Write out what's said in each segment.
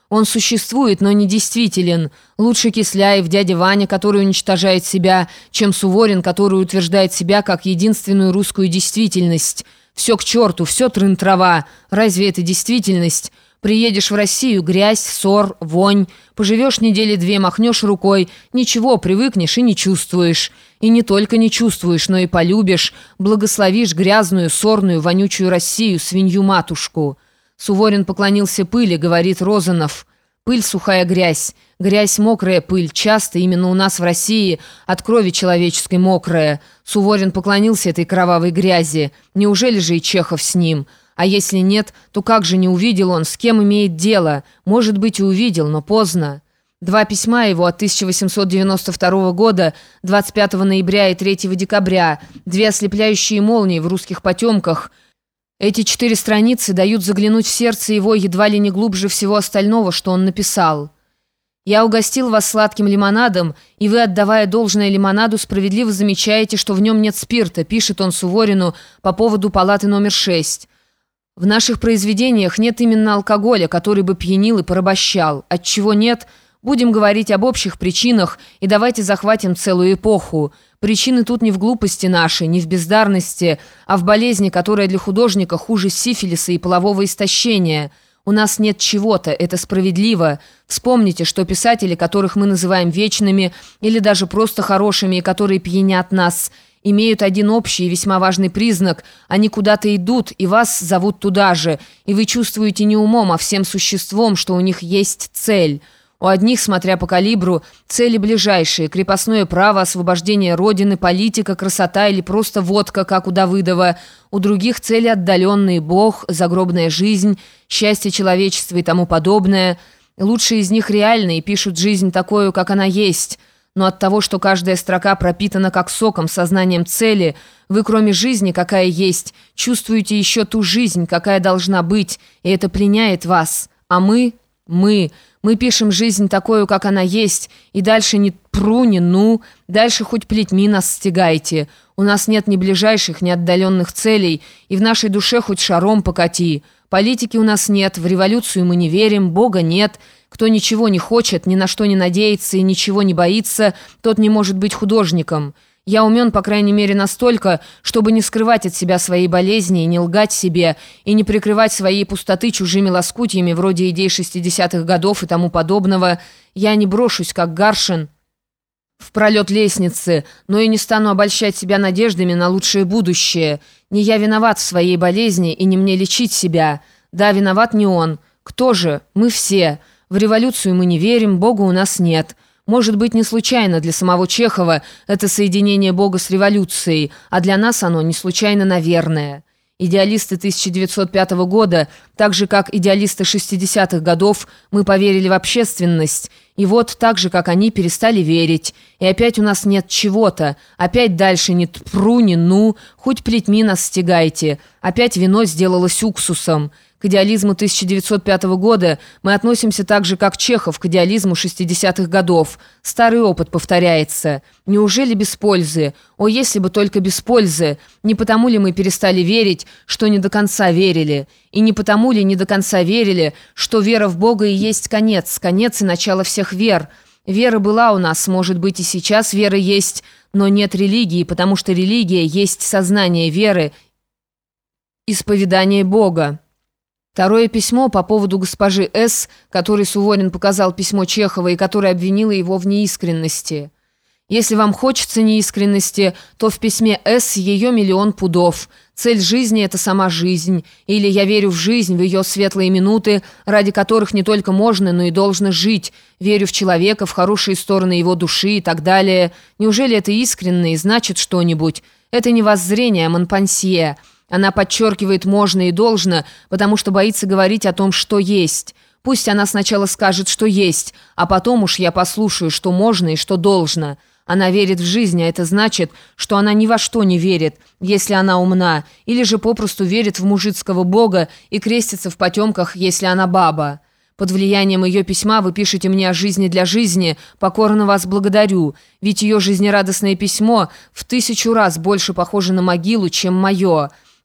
Он существует, но не действителен. Лучше Кисляев, дядя Ваня, который уничтожает себя, чем Суворин, который утверждает себя как единственную русскую действительность. Все к черту, все трын-трава. Разве это действительность? Приедешь в Россию — грязь, ссор, вонь. Поживешь недели две, махнешь рукой. Ничего, привыкнешь и не чувствуешь. И не только не чувствуешь, но и полюбишь. Благословишь грязную, сорную, вонючую Россию, свинью-матушку. Суворин поклонился пыли, говорит Розанов. Пыль — сухая грязь. Грязь — мокрая пыль. Часто именно у нас в России от крови человеческой мокрая. Суворин поклонился этой кровавой грязи. Неужели же и Чехов с ним? А если нет, то как же не увидел он, с кем имеет дело? Может быть, и увидел, но поздно. Два письма его от 1892 года, 25 ноября и 3 декабря, две ослепляющие молнии в русских потемках. Эти 4 страницы дают заглянуть в сердце его едва ли не глубже всего остального, что он написал. «Я угостил вас сладким лимонадом, и вы, отдавая должное лимонаду, справедливо замечаете, что в нем нет спирта», пишет он Суворину по поводу палаты номер 6. «В наших произведениях нет именно алкоголя, который бы пьянил и порабощал. Отчего нет? Будем говорить об общих причинах, и давайте захватим целую эпоху. Причины тут не в глупости нашей, не в бездарности, а в болезни, которая для художника хуже сифилиса и полового истощения. У нас нет чего-то, это справедливо. Вспомните, что писатели, которых мы называем вечными или даже просто хорошими, и которые пьянят нас, имеют один общий и весьма важный признак. Они куда-то идут, и вас зовут туда же, и вы чувствуете не умом, а всем существом, что у них есть цель». У одних, смотря по калибру, цели ближайшие: крепостное право, освобождение Родины, политика, красота или просто водка, как у Давыдова. У других цели отдаленные: Бог, загробная жизнь, счастье человечества и тому подобное. Лучшие из них реальные и пишут жизнь такую, как она есть. Но от того, что каждая строка пропитана как соком, сознанием цели, вы, кроме жизни, какая есть, чувствуете еще ту жизнь, какая должна быть, и это пленяет вас. А мы пишем жизнь такую, как она есть, и дальше ни пру, ни ну, дальше хоть плетьми нас стягайте. У нас нет ни ближайших, ни отдаленных целей, и в нашей душе хоть шаром покати. Политики у нас нет, в революцию мы не верим, Бога нет. Кто ничего не хочет, ни на что не надеется и ничего не боится, тот не может быть художником. Я умен, по крайней мере, настолько, чтобы не скрывать от себя свои болезни и не лгать себе, и не прикрывать свои пустоты чужими лоскутьями вроде идей 60-х годов и тому подобного. Я не брошусь, как Гаршин, в пролет лестницы, но и не стану обольщать себя надеждами на лучшее будущее. Не я виноват в своей болезни, и не мне лечить себя. Да, виноват не он. Кто же? Мы все. В революцию мы не верим, Бога у нас нет. Может быть, не случайно для самого Чехова это соединение Бога с революцией, а для нас оно не случайно, наверное. Идеалисты 1905 года, так же как идеалисты 60-х годов, мы поверили в общественность, и вот так же, как они, перестали верить. И опять у нас нет чего-то, опять дальше ни тпру, ни ну, хоть плетьми нас стягайте, опять вино сделалось уксусом. К идеализму 1905 года мы относимся так же, как Чехов к идеализму 60-х годов. Старый опыт повторяется. Неужели без пользы? О, если бы только без пользы! Не потому ли мы перестали верить, что не до конца верили? И не потому ли не до конца верили, что вера в Бога и есть конец и начало всех вер? Вера была у нас, может быть, и сейчас вера есть, но нет религии, потому что религия есть сознание веры, исповедание Бога. Второе письмо по поводу госпожи С., которой Суворин показал письмо Чехова и которая обвинила его в неискренности. Если вам хочется неискренности, то в письме С. ее миллион пудов. Цель жизни – это сама жизнь. Или я верю в жизнь, в ее светлые минуты, ради которых не только можно, но и должно жить. Верю в человека, в хорошие стороны его души и так далее. Неужели это искренне и значит что-нибудь? Это не воззрение, а монпансье. Она подчеркивает «можно» и «должно», потому что боится говорить о том, что есть. Пусть она сначала скажет, что есть, а потом уж я послушаю, что можно и что должно. Она верит в жизнь, а это значит, что она ни во что не верит, если она умна, или же попросту верит в мужицкого бога и крестится в потемках, если она баба. Под влиянием ее письма вы пишете мне о жизни для жизни, покорно вас благодарю, ведь ее жизнерадостное письмо в 1000 раз больше похоже на могилу, чем мое.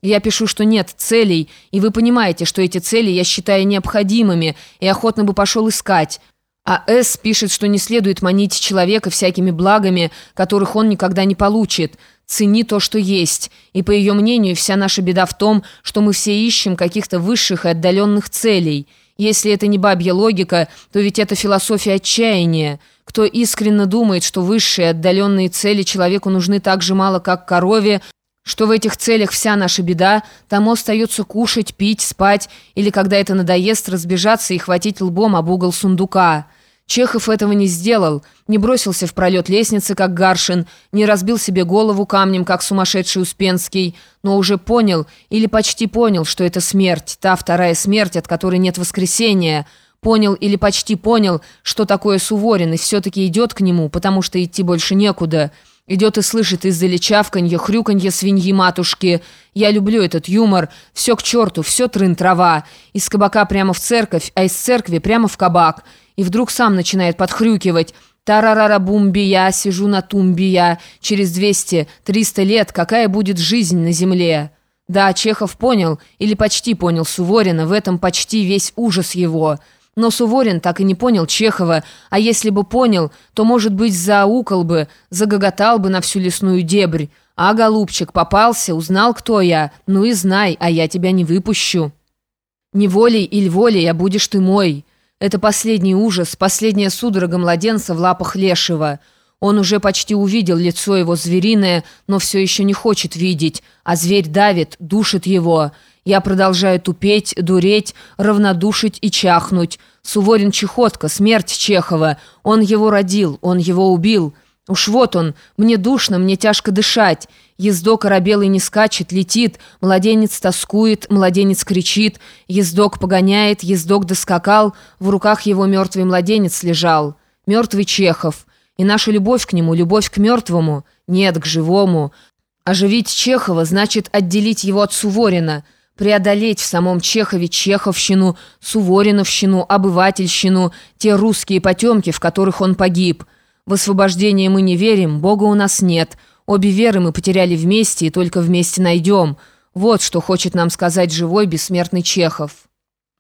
Я пишу, что нет целей, и вы понимаете, что эти цели я считаю необходимыми и охотно бы пошел искать. А С. пишет, что не следует манить человека всякими благами, которых он никогда не получит. Цени то, что есть. И, по ее мнению, вся наша беда в том, что мы все ищем каких-то высших и отдаленных целей. Если это не бабья логика, то ведь это философия отчаяния. Кто искренне думает, что высшие отдаленные цели человеку нужны так же мало, как корове, что в этих целях вся наша беда, тому остается кушать, пить, спать, или, когда это надоест, разбежаться и хватить лбом об угол сундука. Чехов этого не сделал, не бросился в пролет лестницы, как Гаршин, не разбил себе голову камнем, как сумасшедший Успенский, но уже понял, или почти понял, что это смерть, та вторая смерть, от которой нет воскресения. Понял или почти понял, что такое Суворин, и все-таки идет к нему, потому что идти больше некуда. Идет и слышит издали чавканье, хрюканье свиньи-матушки. Я люблю этот юмор. Все к черту, все трын-трава. Из кабака прямо в церковь, а из церкви прямо в кабак. И вдруг сам начинает подхрюкивать. Тарарара-бумби, я сижу на тумбе, я. Через 200-300 лет какая будет жизнь на земле? Да, Чехов понял, или почти понял Суворина, в этом почти весь ужас его. Но Суворин так и не понял Чехова, а если бы понял, то, может быть, заукал бы, загоготал бы на всю лесную дебрь. А, голубчик, попался, узнал, кто я, ну и знай, а я тебя не выпущу. Неволей или волей, а будешь ты мой. Это последний ужас, последняя судорога младенца в лапах лешего. Он уже почти увидел лицо его звериное, но все еще не хочет видеть, а зверь давит, душит его. Я продолжаю тупеть, дуреть, равнодушить и чахнуть. Суворин чехотка, смерть Чехова. Он его родил, он его убил. Уж вот он, мне душно, мне тяжко дышать. Ездок оробелый не скачет, летит. Младенец тоскует, младенец кричит. Ездок погоняет, ездок доскакал. В руках его мертвый младенец лежал. Мертвый Чехов. И наша любовь к нему, любовь к мертвому. Нет, к живому. Оживить Чехова значит отделить его от Суворина. Преодолеть в самом Чехове чеховщину, сувориновщину, обывательщину, те русские потемки, в которых он погиб. В освобождение мы не верим, Бога у нас нет. Обе веры мы потеряли вместе и только вместе найдем. Вот что хочет нам сказать живой бессмертный Чехов».